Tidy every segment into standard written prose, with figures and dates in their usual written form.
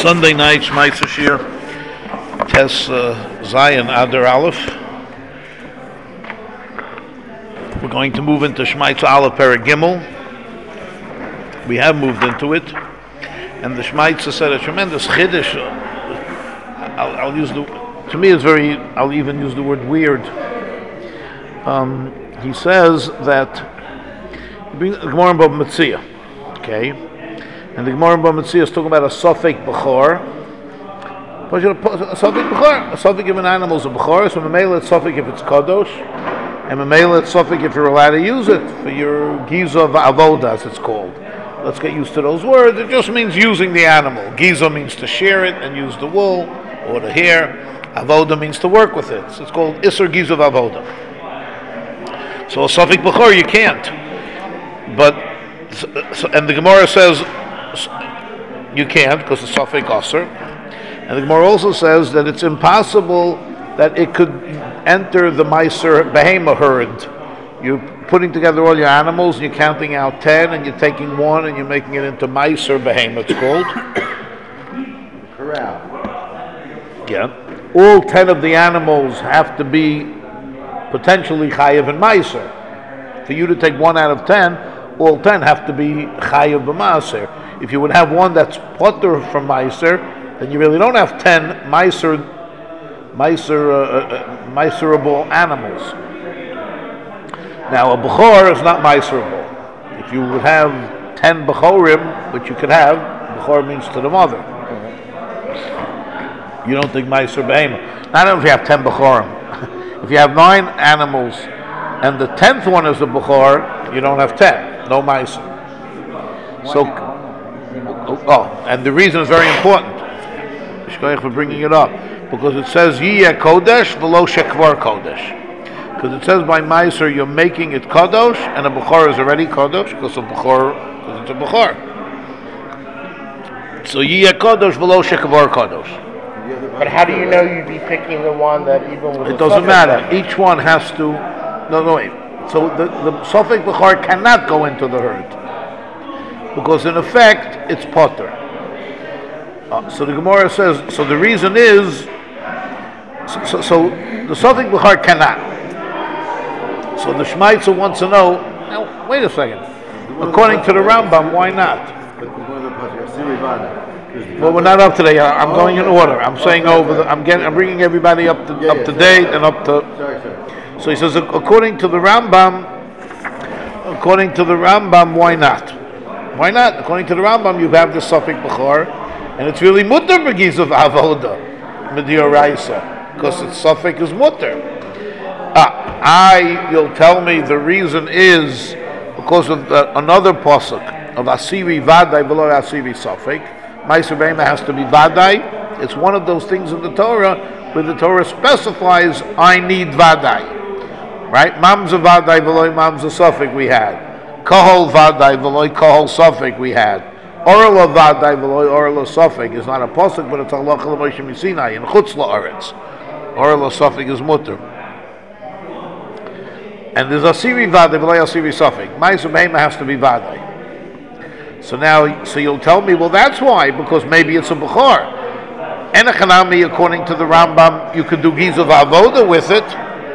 Sunday night, Shmaitzer Shir, Tes Zion Adar Aleph. We're going to move into Shmaitzer Aleph Perek Gimel. We have moved into it, and the Shmaitzer said a tremendous chiddush. I'll use the. To me, it's very. I'll even use the word weird. He says that he brings the Gemara in Bava Metzia, okay. And the Gemara in Bava Metzia is talking about a Sofek Bechor. A Sofek of an animal is a Bechor, so Mamela it's Sofek if it's Kadosh, and Mamela it's Sofek if you're allowed to use it for your Giza Avoda, as it's called. Let's get used to those words. It just means using the animal. Giza means to shear it and use the wool or the hair. Avoda means to work with it. So it's called Isser Giza Avoda. So a Sofek Bechor you can't. But, and the Gemara says, you can't because it's Safek Aser, and the Gemara also says that it's impossible that it could enter the Meiser Behema herd. You're putting together all your animals, and you're counting out 10, and you're taking one, and you're making it into Meiser Behema. It's called corral. Yeah, all 10 of the animals have to be potentially Chayev and Meiser. For you to take 1 out of 10, all 10 have to be Chayev b'Maaser. If you would have one that's potter from Meiser, then you really don't have 10 Meiserable animals. Now, a Bechor is not Meiserable. If you would have 10 Bechorim, which you could have, Bechor means to the mother. You don't think Meiser Behema. Not only if you have 10 Bechorim. If you have 9 animals, and the 10th one is a Bechor, you don't have 10. No Meiser. So, and the reason is very important. Shkoyach for bringing it up, because it says Yiyeh Kodesh v'lo Shekvar Kodesh. Because it says by Meiser you're making it Kodesh, and a Bechor is already Kodesh because it's a Bechor. So Yiyeh Kodesh v'lo Shekvar Kodesh. But how do you know you'd be picking the one that even was? It doesn't matter. Each one has to. No, wait. So the Sofek Bechor cannot go into the herd. Because in effect, it's potter. So the Gemara says, so the reason is, so the Sofek Bechor cannot. So the Shmaitzer wants to know, now, wait a second, according to the Rambam, why not? Well, we're not up today. I'm going in order. I'm saying I'm bringing everybody up to date and up to. So he says, according to the Rambam, why not? Why not? According to the Rambam, you have the Sofek Bechor, and it's really mutter begiz of avoda, medioraisa, because its Sofek is mutter. You'll tell me the reason is because of another pasuk of asiri vaday v'lo asiri Sofek. Meiser Behema has to be vaday. It's one of those things in the Torah where the Torah specifies, I need vaday. Right? Mamza vaday v'lo mamza Sofek we had. Kahol vaday v'lo kahol Sofek we had. Orla vaday v'lo orla Sofek is not a pasuk, but it's halacha l'Moshe Misinai in chutz la'aretz. Orla Sofek is mutter. And there's asiri vaday v'lo asiri Sofek. Meiser Behema has to be vaday. So you'll tell me, well, that's why, because maybe it's a Bechor. Enechanami, according to the Rambam, you could do Giza Avoda with it,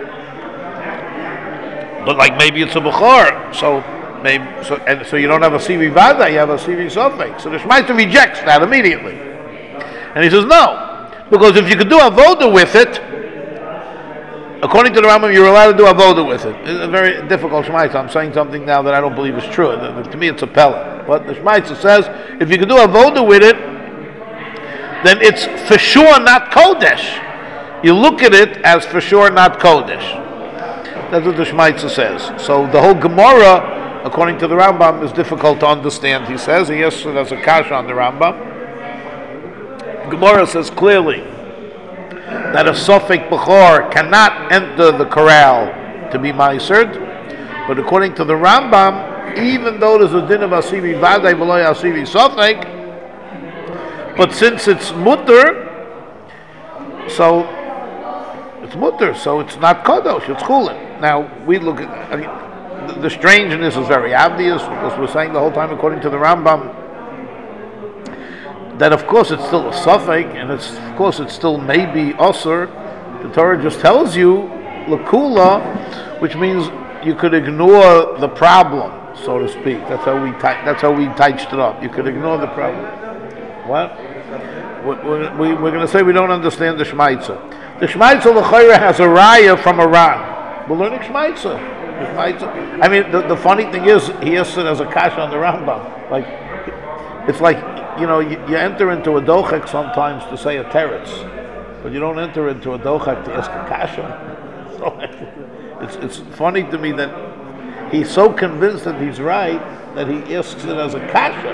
but like maybe it's a Bechor. So you don't have a Siri Vada, you have a Siri Sofek. So the Shmaitzer rejects that immediately, and he says no, because if you could do Avoda with it, according to the Rambam, you're allowed to do Avoda with it. It's a very difficult Shmaitzer. I'm saying something now that I don't believe is true. To me, it's a pella. But the Shmaitzer says, if you can do Avoda with it, then it's for sure not Kodesh. You look at it as for sure not Kodesh. That's what the Shmaitzer says. So the whole Gemara, according to the Rambam, is difficult to understand, he says. He has a kasha on the Rambam. Gemara says clearly that a Sofek Bechor cannot enter the corral to be Meisered. But according to the Rambam, even though there's a din of asiri vaday v'lo asiri Sofek, but since it's mutter, so it's mutter, so it's not kadosh, it's chulin. Now we look at, the strangeness is very obvious because we're saying the whole time, according to the Rambam, that of course it's still a suffix, and of course it's still maybe osur. The Torah just tells you lakula, which means you could ignore the problem, so to speak. That's how we touched it up. You could ignore the problem. What? We're going to say we don't understand the Shmaitza. The Shmaitza l'chayra has a raya from Iran. We're learning Shmaitza. I mean, the funny thing is, he has it as a kasha on the Rambam. Like, it's like, you enter into a dochek sometimes to say a teretz, but you don't enter into a dochek to ask a kasha. So it's funny to me that he's so convinced that he's right that he asks it as a kasha.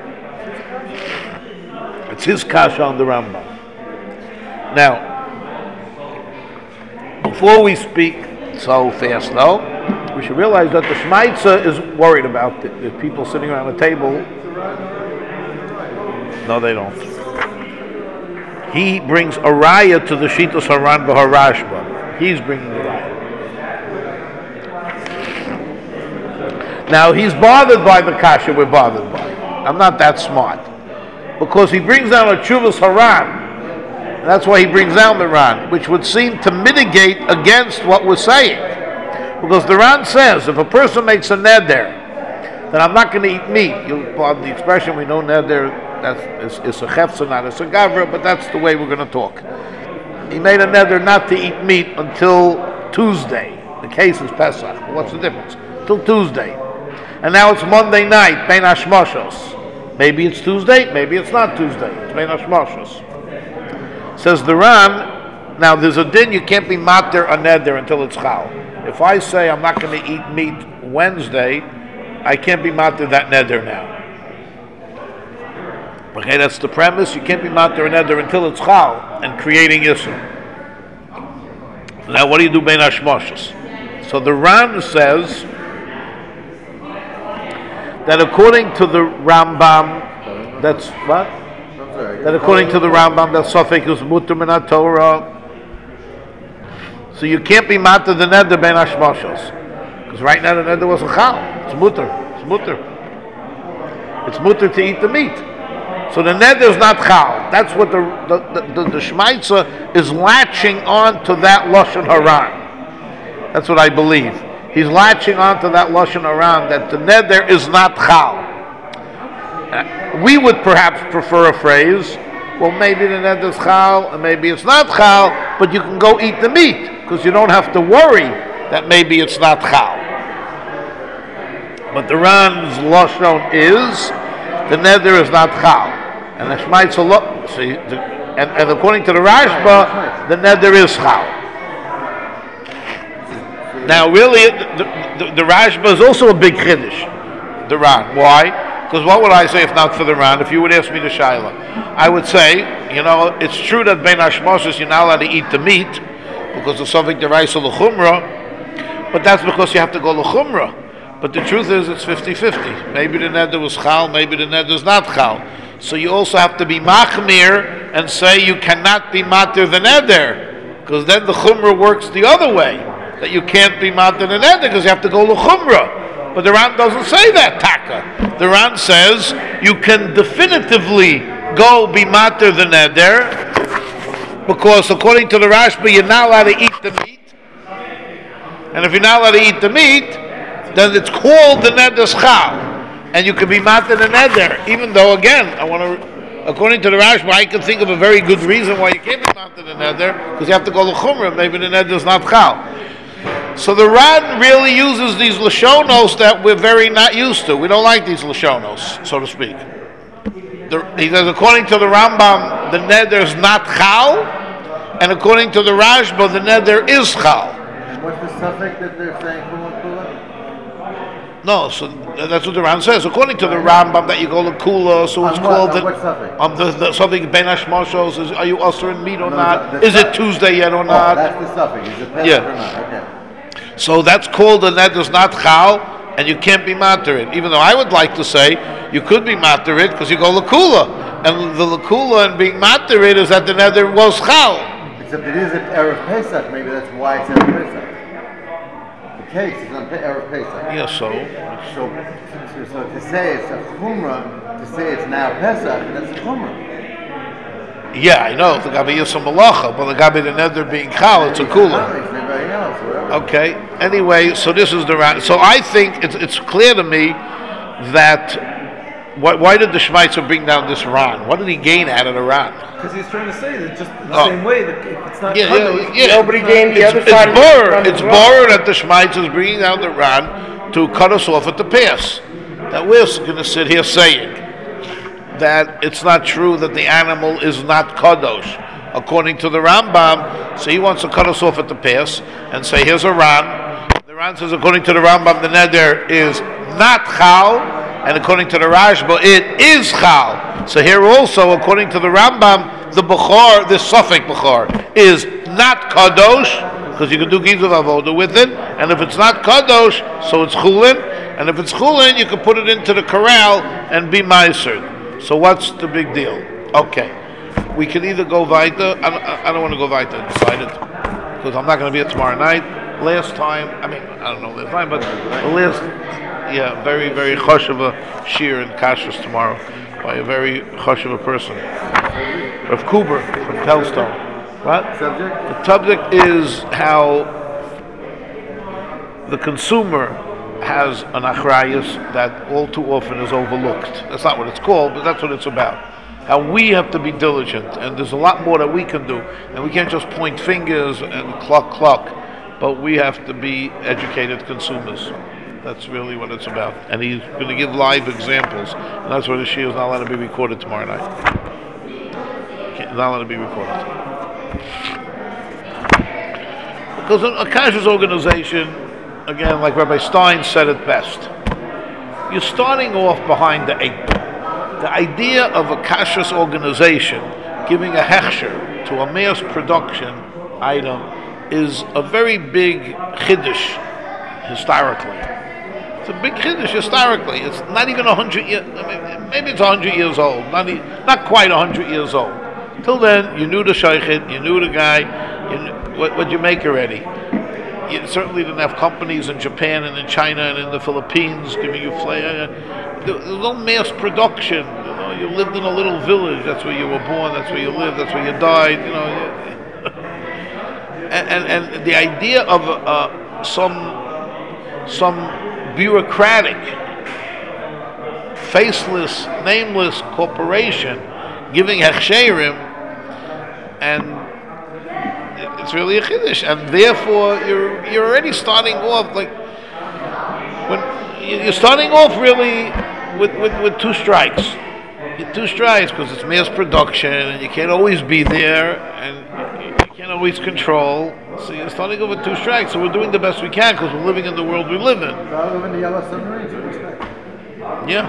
It's his kasha on the Rambam. Now, before we speak so fast, though, we should realize that the Shmaitza is worried about the people sitting around the table. No, they don't. He brings a raya to the Shitas Haran B'Harashba. He's bringing the raya. Now, he's bothered by the kasha we're bothered by. I'm not that smart. Because he brings down a Chuvas Haran. That's why he brings down the Ran, which would seem to mitigate against what we're saying. Because the Ran says, if a person makes a neder, then I'm not going to eat meat. You'll pardon the expression, we know neder, it's a chefza, not a gavra, but that's the way we're going to talk. He made a neder not to eat meat until Tuesday. The case is Pesach. What's the difference? Till Tuesday. And now it's Monday night, Bein Hashmoshos. Maybe it's Tuesday, maybe it's not Tuesday. It's Bein Hashmoshos. Says the Ran, now there's a din, you can't be mater a neder until it's chal. If I say I'm not going to eat meat Wednesday, I can't be mater that neder now. Okay, that's the premise. You can't be mater a neder until it's chal and creating issur. Now what do you do Bein Hashmoshos? So the Ran says that according to the Rambam, that's what? That according to the Rambam, that suffix is mutter min Torah. So you can't be matter the neder Bein Hashmoshos, because right now the neder was a chal. It's mutter. It's mutter to eat the meat. So the neder is not chal. That's what the Shmaitza is latching on to that lashon haran. That's what I believe. He's latching onto that lashon haran that the neder is not chal. We would perhaps prefer a phrase, well, maybe the neder is chal and maybe it's not chal, but you can go eat the meat because you don't have to worry that maybe it's not chal. But the Ran's lashon is the neder is not chal, and the Shmaitza and according to the Rashba, the neder is chal. Now, really, the Rashba is also a big chiddush. The Ran, why? Because what would I say if not for the Ran? If you would ask me the Shaila, I would say, it's true that Bein Hashmoshos you're not allowed to eat the meat because of something deraisa l'chumra, but that's because you have to go l'chumra. But the truth is, it's 50-50. Maybe the neder was chal, maybe the neder is not chal. So you also have to be machmir and say you cannot be matir the neder, because then the chumra works the other way, that you can't be matir the neder because you have to go l'chumra. But the Ran doesn't say that, taka. The Ran says you can definitively go be matir the neder, because according to the Rashba, you're not allowed to eat the meat. And if you're not allowed to eat the meat, then it's called the neder chal. And you can be matir the neder, even though, again, according to the Rashba, I can think of a very good reason why you can't be matir the neder, because you have to go to chumrah, maybe the neder is not chal. So the Ran really uses these lashonos that we're very not used to. We don't like these lashonos, so to speak. He says, according to the Rambam, the neder is not chal, and according to the Rashba, the neder is chal. And what's the suffix that they're saying? No, so that's what the Ran says. According to the Rambam, that you go to kula, so it's called the something Bein Hashmoshos. Are you usher in meat or not? Is it Tuesday yet or not? That's the suffix. Is it Pesach or not? Okay. So that's called the neder is not chal, and you can't be matir it. Even though I would like to say you could be matir it because you go lakula, and the lakula and being matir it is that the neder was chal. Except it is at Erev Pesach. Maybe that's why it's Erev Pesach. The case is on Erev Pesach. Yeah, so to say it's a chumrah, to say it's now Pesach, that's a chumrah. Yeah, I know. The Gabi Yisrael Malacha, but the Gabi the Neder being Chal, it's a Kula. Anybody else, whatever. Okay. Anyway, so this is the Ran. So I think it's clear to me that why did the Shmaitzer bring down this Ran? What did he gain out of the Ran? Because he's trying to say that just the same way that if it's not Nobody gained the other It's side. borrowed. It's borrowed that the Shmaitzer is bringing down the Ran to cut us off at the pass. That we're going to sit here saying that it's not true that the animal is not kadosh according to the Rambam. So he wants to cut us off at the pass and say, here's a Ran. The Ran says according to the Rambam the neder is not chal, and according to the Rashba it is chal. So here also according to the Rambam the Bukhar, the Suffolk Bukhar is not kadosh because you can do gizav avoda with it, and if it's not kadosh so it's chulin, and if it's chulin you can put it into the corral and be meiser. So what's the big deal? Okay, we can either go weiter. I don't want to go weiter. Decided because I'm not going to be here tomorrow night. Last time, I don't know last time, but the last, very very choshev shir in Kashrus tomorrow by a very choshev person, Rav Kuber from Telstone. What? Subject? The subject is how the consumer has an achrayus that all too often is overlooked. That's not what it's called, but that's what it's about. How we have to be diligent, and there's a lot more that we can do, and we can't just point fingers and cluck, but we have to be educated consumers. That's really what it's about. And he's going to give live examples, and that's why the shir is not allowed to be recorded tomorrow night. It's not allowed to be recorded. Because a kashrus organization, again, like Rabbi Stein said it best, you're starting off behind the eight ball. The idea of a kashrus organization giving a hechsher to a mass production item is a very big chiddush historically. It's a big chiddush historically. It's not even 100 years. Maybe it's 100 years old. Not quite 100 years old. Till then, you knew the shaykhid, you knew the guy. What'd you make already? You certainly didn't have companies in Japan and in China and in the Philippines giving you flavor. There was no mass production. You lived in a little village. That's where you were born. That's where you lived. That's where you died. And the idea of some bureaucratic, faceless, nameless corporation giving hechsherim, and it's really a chiddush, and therefore you're already starting off like when you're starting off really with two strikes. Two strikes because it's mass production, and you can't always be there, and you can't always control. So you're starting off with two strikes. So we're doing the best we can because we're living in the world we live in. I live in the yellow submarines. What do you expect? Yeah.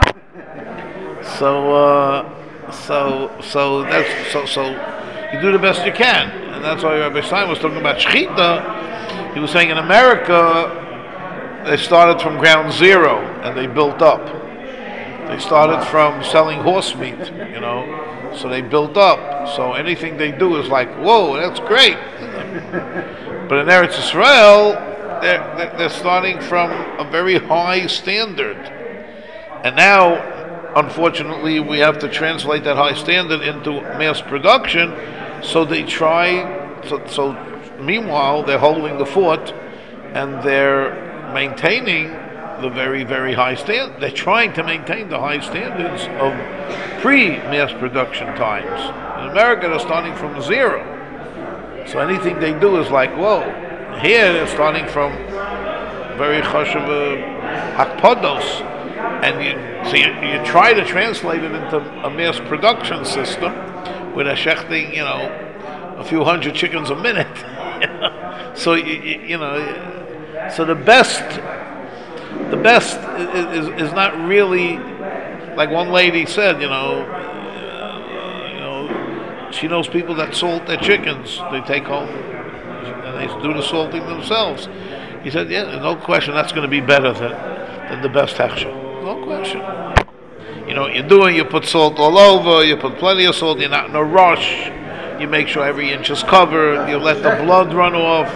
So you do the best you can, and that's why Rabbi Stein was talking about shechita. He was saying in America they started from ground zero and they built up. They started from selling horse meat, so they built up. So anything they do is like, whoa, that's great. But in Eretz Yisrael, they're starting from a very high standard, and now, unfortunately, we have to translate that high standard into mass production. So they try. So meanwhile, they're holding the fort, and they're maintaining the very, very high standard. They're trying to maintain the high standards of pre-mass production times. In America, they're starting from zero. So anything they do is like, whoa. Here, they're starting from very chashuv hakpados. And you try to translate it into a mass production system with a shechting, a few hundred chickens a minute. So so the best is not really, like one lady said, she knows people that salt their chickens. They take home and they do the salting themselves. He said, yeah, no question, that's going to be better than the best hechsher. No question. What you're doing, you put salt all over, you put plenty of salt, you're not in a rush, you make sure every inch is covered, you let the blood run off,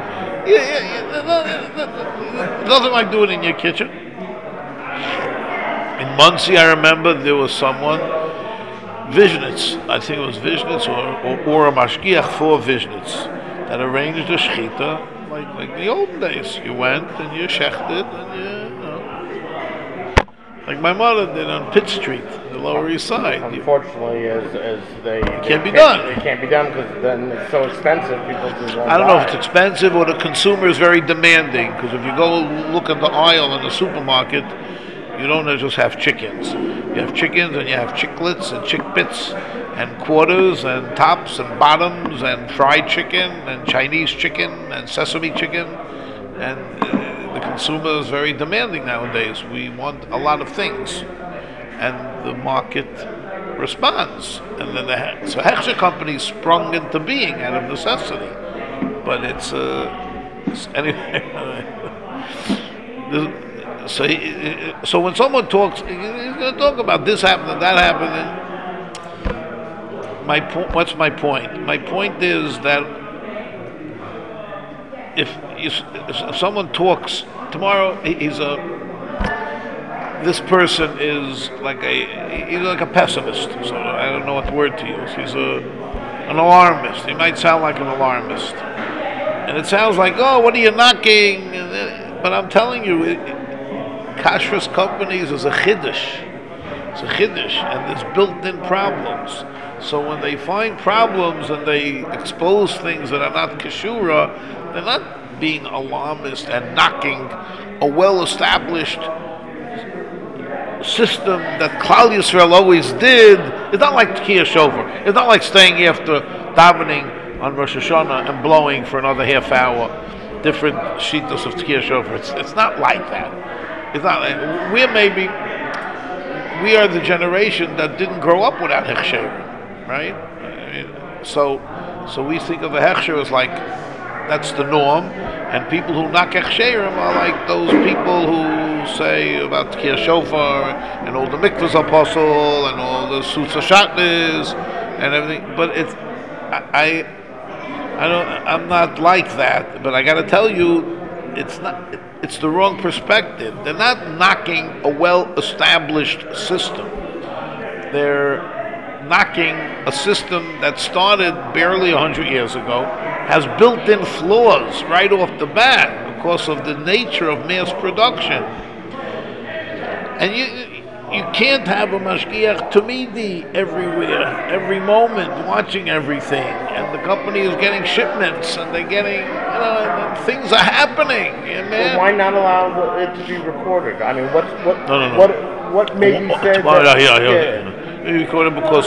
nothing like doing it in your kitchen. In Muncie, I remember there was someone Vishnitz, I think it was Vishnitz or a mashgiach for Vishnitz that arranged the shechita like the olden days. You went and you shechted and like my mother did on Pitt Street, the Lower East Side. Unfortunately, as they Can't be done. It can't be done because then it's so expensive. People just won't I don't know buy if it's it. expensive or the consumer is very demanding. Because if you go look at the aisle in the supermarket, you don't just have chickens. You have chickens and you have chicklets and chick bits and quarters and tops and bottoms and fried chicken and Chinese chicken and sesame chicken. And the consumer is very demanding nowadays. We want a lot of things. And the market responds. And then so Hechsher company sprung into being out of necessity. But it's anyway. So when someone talks, he's going to talk about this happened and that happened. And what's my point? My point is that if someone talks tomorrow, this person is like a pessimist. So I don't know what word to use. He's an alarmist. He might sound like an alarmist, and it sounds like, oh, what are you knocking? But I'm telling you, kashrus companies is a chiddush. It's a chiddush, and there's built-in problems. So when they find problems and they expose things that are not kashura, they're not being alarmist and knocking a well-established system that Klal Yisrael always did. It's not like Tkiyah Shofar. It's not like staying after davening on Rosh Hashanah and blowing for another half hour different shitas of Tkiyah Shofar. It's not like that. It's not. We are the generation that didn't grow up without hechsher, right? So we think of a hechsher as like that's the norm, and people who knock hechsherim are like those people who say about Tkiyah Shofar and all the mikvahs apostle and all the suits of shatnez and everything. But I'm not like that. But I got to tell you, it's not. It's the wrong perspective. They're not knocking a well-established system. They're knocking a system that started barely 100 years ago, has built-in flaws right off the bat because of the nature of mass production. And you can't have a mashgiach tamidi everywhere, every moment, watching everything. And the company is getting shipments, and they're getting, and things are happening. Well, why not allow it to be recorded? I mean, what made you say that? He recorded because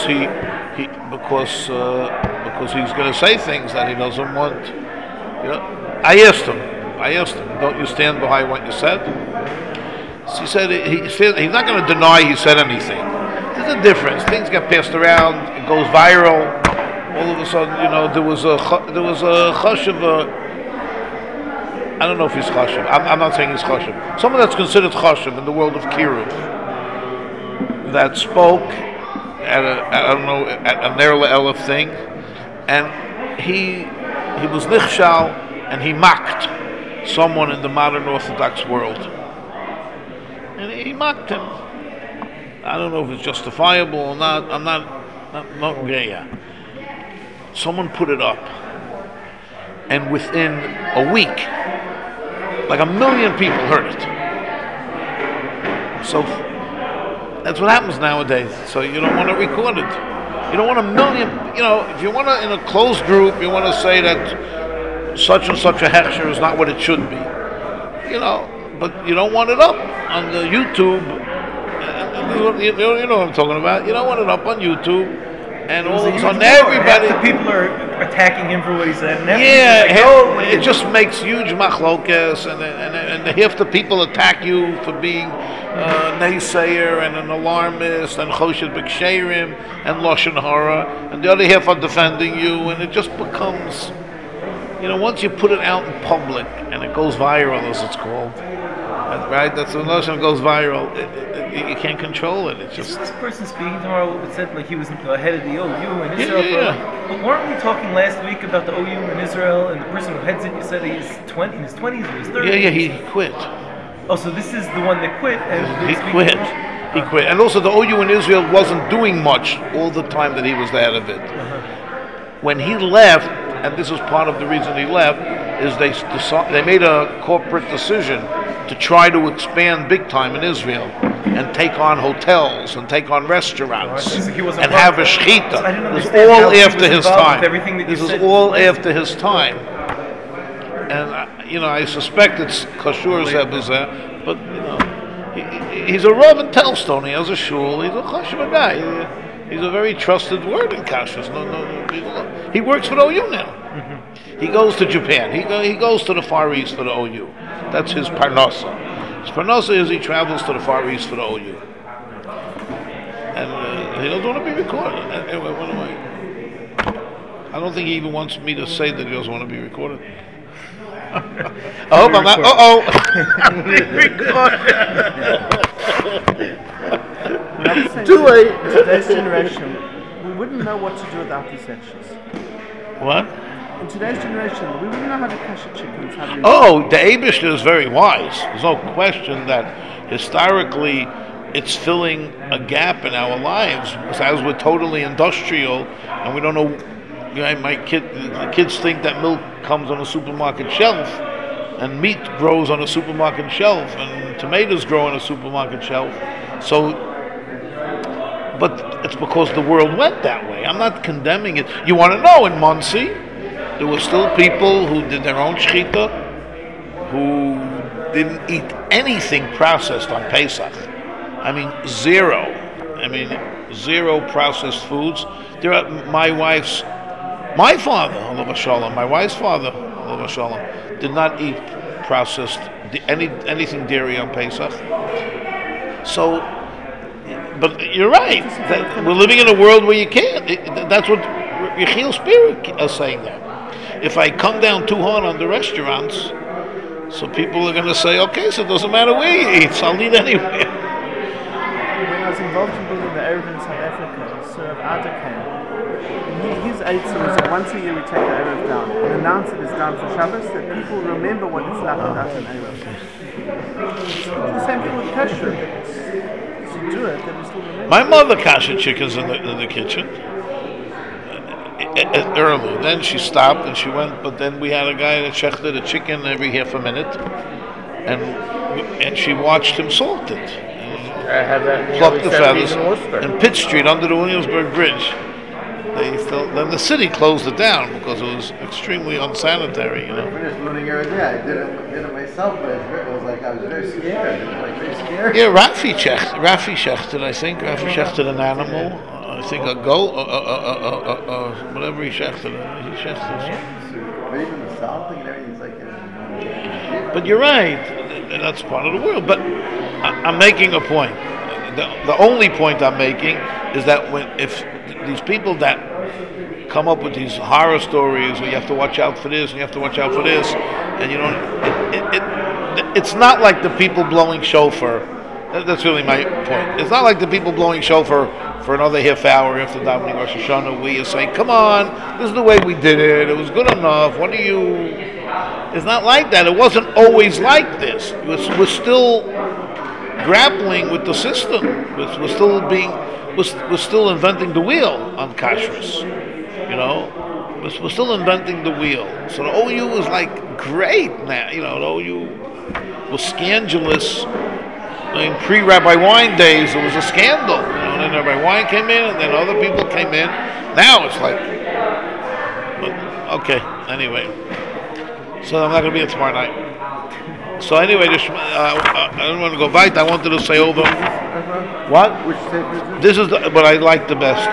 because he's going to say things that he doesn't want. I asked him, don't you stand behind what you said? So he said he's not going to deny he said anything. There's a difference. Things get passed around. It goes viral. All of a sudden, there was a chashuv. I don't know if he's chashuv. I'm not saying he's chashuv. Someone that's considered chashuv in the world of kiruv that spoke at a Ner Le'elef thing, and he was nichshal and he mocked someone in the modern Orthodox world. And he mocked him. I don't know if it's justifiable or not. I'm not yeah. Someone put it up, and within a week, like 1 million people heard it. So that's what happens nowadays. So you don't want to record it. You don't want 1 million. If you want to, in a closed group, you want to say that such and such a hechsher is not what it should be. But you don't want it up on the YouTube. You know what I'm talking about. You don't want it up on YouTube, and all of a sudden everybody. The people are attacking him for what he said. And it just makes huge machlokes, and half the people attack you for being naysayer and an alarmist and choshed b'ksherim and lashon hara, and the other half are defending you, and it just becomes. Once you put it out in public and it goes viral, as it's called, right? That's the notion. It goes viral. You can't control it. It's just this person speaking tomorrow said like he was the head of the OU in Israel. But weren't we talking last week about the OU in Israel and the person who heads it? You said he's in his 20s or his 30s. Yeah, he quit. Oh, so this is the one that quit. He quit. He quit. And also the OU in Israel wasn't doing much all the time that he was the head of it. When he left, and this is part of the reason he left, is they made a corporate decision to try to expand big time in Israel and take on hotels and take on restaurants and have a shechita. This is all after his time. This is all after his time. And I suspect it's Kashur Zebuzeh, but he's a Rav in Telstone. He has a shul. He's a chashuv guy. He's a very trusted word in Kashrus. No, he works for the OU now. Mm-hmm. He goes to Japan. He goes to the Far East for the OU. That's his parnasa. His parnasa is he travels to the Far East for the OU. And he doesn't want to be recorded. Anyway, what am I don't think he even wants me to say that he doesn't want to be recorded. I hope I'm not. Too late. Today's generation, we wouldn't know what to do without these sections. What? In today's generation, we wouldn't know how to cash chickens. The Eibishter is very wise. There's no question that historically it's filling a gap in our lives as we're totally industrial and we don't know. The kids think that milk comes on a supermarket shelf, and meat grows on a supermarket shelf, and tomatoes grow on a supermarket shelf. So, but it's because the world went that way. I'm not condemning it. You want to know, in Muncie, there were still people who did their own shechita, who didn't eat anything processed on Pesach. I mean, zero processed foods. My father, Alav Shalom, my wife's father, Alav Shalom, did not eat processed anything dairy on Pesach. So, but you're right. We're living in a world where you can't. That's what Yechiel Spirit is saying there. If I come down too hard on the restaurants, so people are going to say, okay, so it doesn't matter where you eat, so I'll eat anywhere. When I was involved in building the Erev in South Africa, Sir Ada came. His eitzah was that once a year we take the Erev down and announce it is down for Shabbos, that people remember what it's like without an Erev. It's the same thing with kasher. To do it, then we still remember. My mother kasher chickens in the kitchen early. Then she stopped and she went, but then we had a guy that shechted a chicken every half a minute, and she watched him salt it. I have that. Pluck the feathers. In Pitt Street under the Williamsburg Bridge. Then the city closed it down because it was extremely unsanitary, I finished learning every day. I did it myself, but it was like I was very scared. It was like very scary. Yeah, Rafi shechted, I think. Rafi shechted an animal. I think a goat, whatever he shechted. He shechted. But even the salting and everything's like. But you're right. That's part of the world. But I'm making a point. The only point I'm making is that if these people that come up with these horror stories where you have to watch out for this and you have to watch out for this, and you don't, it's not like the people blowing shofar. That's really my point. It's not like the people blowing shofar for another half hour after davening Rosh Hashanah, where you say, "Come on, this is the way we did it. It was good enough. What do you?" It's not like that. It wasn't always like this. We're still grappling with the system. We're still inventing the wheel on kashrus. We're still inventing the wheel. So the OU was like great now. The OU was scandalous. In pre-Rabbi Wein days, it was a scandal. Then Rabbi Wein came in, and then other people came in. Now it's like, okay. Anyway, so I'm not going to be here tomorrow night. So anyway, I don't want to go back. I wanted to say over. What? Which tape is it? This is what I like the best.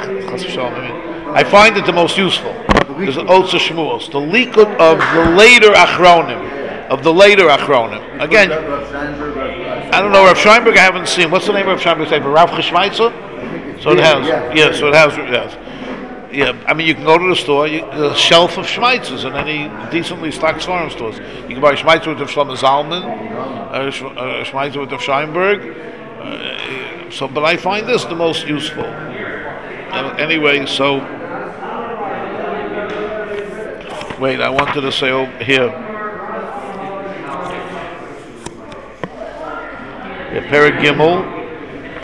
I find it the most useful. This is Otza Shmuels, the Likud of the later Achronim. Again, I don't know Rav Scheinberg. I haven't seen. What's the name of Rav Scheinberg's paper? Rav Chishmaitzer? So it has. Yeah. So it has. Yes. Yeah. I mean, you can go to the store, the shelf of Schmeitzers, and any decently stocked foreign stores. You can buy Schmeitzer with Rav Shlomo Zalman, Schmeitzer with Rav Scheinberg. But I find this the most useful. Anyway, so wait. I wanted to say over here. Perek Gimel,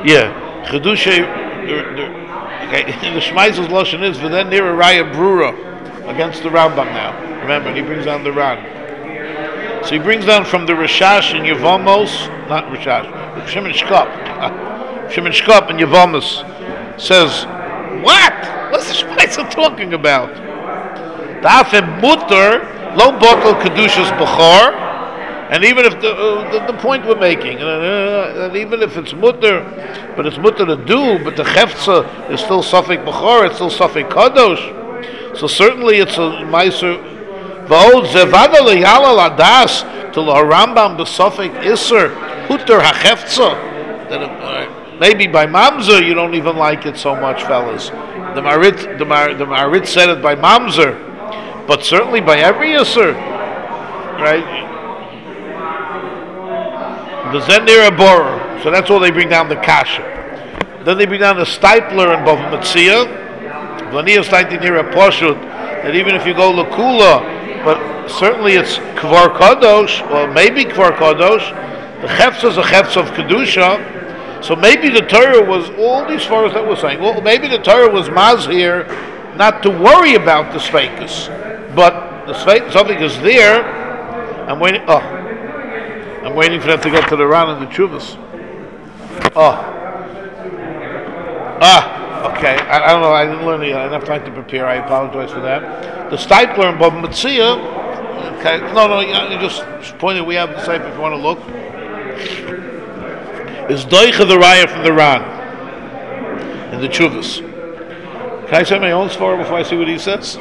Yeah, Chedusha. Okay, the Shmaisel's lashon is, but then near a raya brura against the Rambam now. Remember, and he brings down the Ran. So he brings down from the Rishash in Yevamos, not Rishash, Shimon Shkop. Shimon Shkop in Yevamos says, what? What's the Shmaisel talking about? Da'afem mutter lo botel kedushas b'chor. And even if the point we're making, and even if it's mutter, but it's mutter to do, but the chefza is still safek b'chor, it's still safek kadosh. So certainly it's a meiser. V'od zevada leyala ladas to la Rambam b'safek iser hutter hachefza. That maybe by mamzer you don't even like it so much, fellas. The Marit said it by mamzer, but certainly by every iser, right? The Zendir Abor, so that's all they bring down the kasha. Then they bring down the Stipler and Bava Metzia. V'aniya Stipler near a Poshut, that even if you go Lakula, but certainly it's Kvar Kadosh, or maybe Kvar Kadosh, the Chefz is a Chefz of Kedusha, so maybe the Torah was, all these fathers that we're saying, well, maybe the Torah was Mazhir not to worry about the Sveikus, but the Sveikus, something is there. I'm waiting for them to get to the Ran and the Chuvas. Okay. I don't know. I didn't learn it yet. I didn't have time to prepare. I apologize for that. The Stipler and Bava Metzia. Okay. No. You just pointed. We have the same if you want to look. Is Doicha the Raya from the Ran and the Chuvas. Can I say my own story before I see what he says?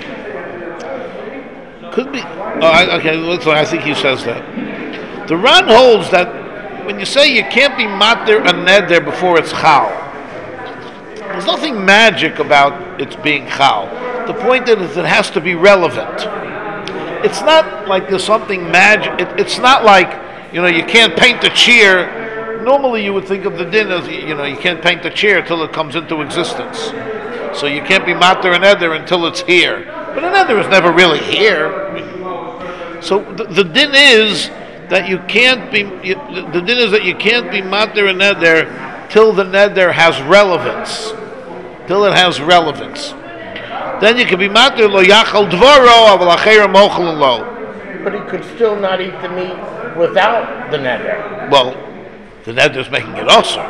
Could be. Okay. I think he says that. The Ran holds that when you say you can't be mater a neder before it's chal, there's nothing magic about its being chal. The point is it has to be relevant. It's not like there's something magic. It's not like, you can't paint a chair. Normally you would think of the din as, you can't paint the chair until it comes into existence. So you can't be mater a neder until it's here. But a neder is never really here. So the din is that you can't be. The din is that you can't be mater a neder till the neder has relevance. Till it has relevance. Then you can be mater lo yachal dvaro aval acher mochel lo. But he could still not eat the meat without the neder. Well, the neder is making it also.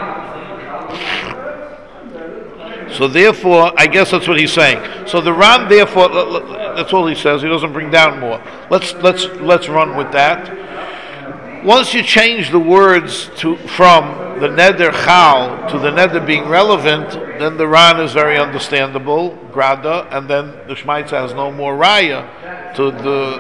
So therefore, I guess that's what he's saying. So the Ram, therefore, that's all he says. He doesn't bring down more. Let's run with that. Once you change the words from the neder chal to the neder being relevant, then the Ran is very understandable, grada, and then the Shmaitza has no more raya to the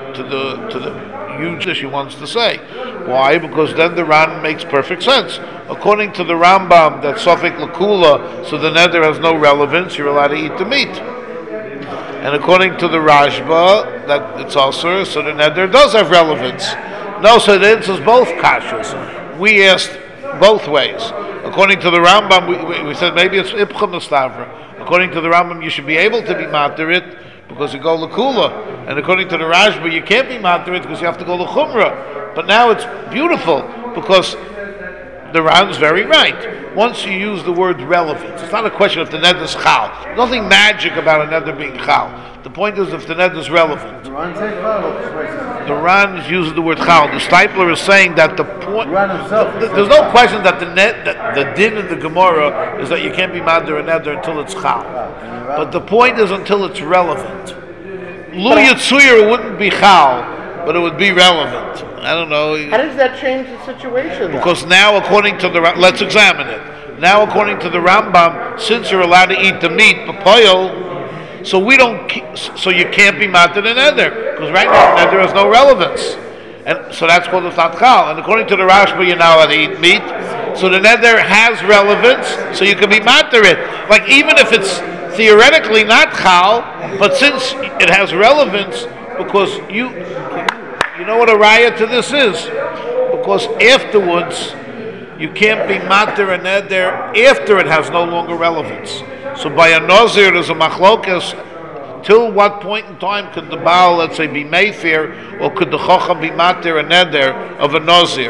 huge she wants to say. Why? Because then the Ran makes perfect sense. According to the Rambam, that Sofik Lakula, so the neder has no relevance, you're allowed to eat the meat. And according to the Rashba, that it's also, so the neder does have relevance. No, so the answer is both kashas. We asked both ways. According to the Rambam, we said maybe it's Ipcha Mustavra. According to the Rambam, you should be able to be materit because you go Lakula. And according to the Rashba, you can't be materit because you have to go Lachumra. But now it's beautiful because the Ran's very right. Once you use the word relevance, it's not a question if the neder is chal. There's nothing magic about a neder being chal. The point is if the neder is relevant. The Ran uses the word chal. The Stipler is saying that the point. There's no question that the din in the Gemara is that you can't be mader a neder until it's chal. But the point is until it's relevant. Lu Yitzuyer wouldn't be chal, but it would be relevant. I don't know. How does that change the situation? Because now, according to let's examine it. Now, according to the Rambam, since you're allowed to eat the meat, papoil, so you can't be mater the neder because right now neder has no relevance, and so that's called the tatchal. And according to the Rashba, you're now allowed to eat meat, so the neder has relevance, so you can be mater it. Like even if it's theoretically not chal, but since it has relevance, because you know what a raya to this is, because afterwards you can't be mater a neder after it has no longer relevance. So by a nazir there's a machlokas. Till what point in time could the Baal, let's say, be Mayfair, or could the Chacham be mater a neder of a nazir?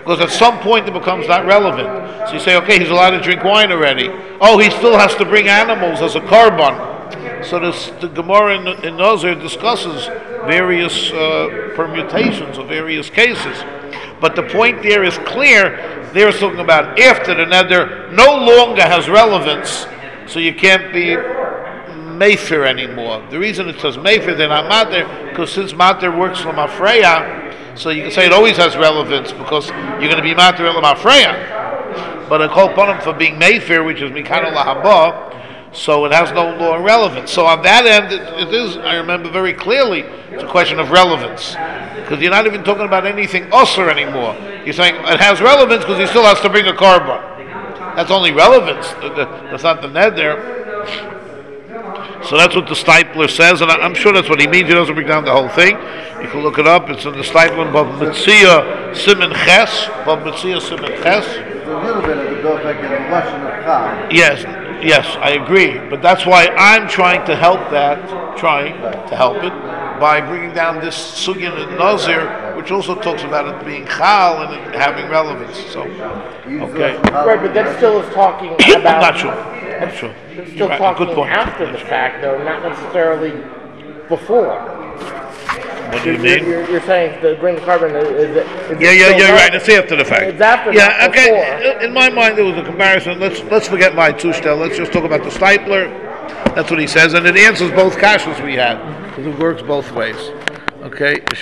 Because at some point it becomes not relevant. So you say, okay, he's allowed to drink wine already. Oh, he still has to bring animals as a carbon. So the Gemara in Nazir discusses various permutations of various cases. But the point there is clear. They're talking about after the neder no longer has relevance, so you can't be mefer anymore. The reason it says mefer, they're not mater, because since mater works from Afreya, so you can say it always has relevance because you're going to be mater Afreya. But I call upon him for being mefer, which is mikano lahaba, so it has no law relevance. So on that end, it is, I remember very clearly, it's a question of relevance. Because you're not even talking about anything usher anymore. You're saying it has relevance because he still has to bring a carbon. That's only relevance. That's not the neder. So that's what the Stipler says, and I'm sure that's what he means. He doesn't bring down the whole thing. You can look it up. It's in the Stipler, Bab Mitzia Simen Ches. Bab Mitzia Simen Ches. There's a little bit of the dofek in the Russian of Chal. Yes, I agree. But that's why I'm trying to help it by bringing down this Sugyan in Nazir, which also talks about it being Chal and it having relevance. So, okay. Right, but that still is talking I'm about... not sure. It's still Right, talking good point. after the fact, though, not necessarily before. What do you mean? You're saying to bring the carbon is Yeah, you're right. It's after the fact. It's after Yeah, the okay. before. In my mind, there was a comparison. Let's forget my Tushtel. Let's just talk about the Stipler. That's what he says, and it answers both kashas we had because it works both ways. Okay.